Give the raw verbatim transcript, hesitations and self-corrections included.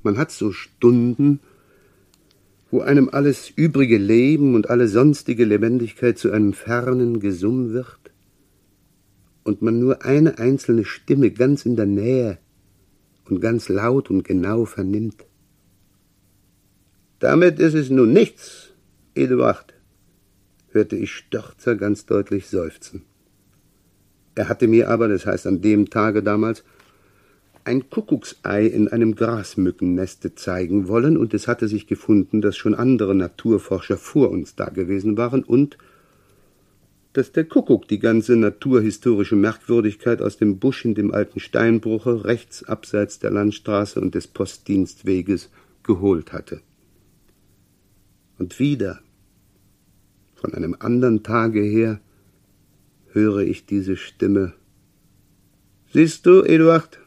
Man hat so Stunden, wo einem alles übrige Leben und alle sonstige Lebendigkeit zu einem fernen Gesumm wird und man nur eine einzelne Stimme ganz in der Nähe und ganz laut und genau vernimmt. »Damit ist es nun nichts, Eduard«, hörte ich Störzer ganz deutlich seufzen. Er hatte mir aber, das heißt an dem Tage damals, ein Kuckucksei in einem Grasmückenneste zeigen wollen, und es hatte sich gefunden, dass schon andere Naturforscher vor uns da gewesen waren und dass der Kuckuck die ganze naturhistorische Merkwürdigkeit aus dem Busch in dem alten Steinbruche rechts abseits der Landstraße und des Postdienstweges geholt hatte. Und wieder, von einem anderen Tage her, höre ich diese Stimme. »Siehst du, Eduard,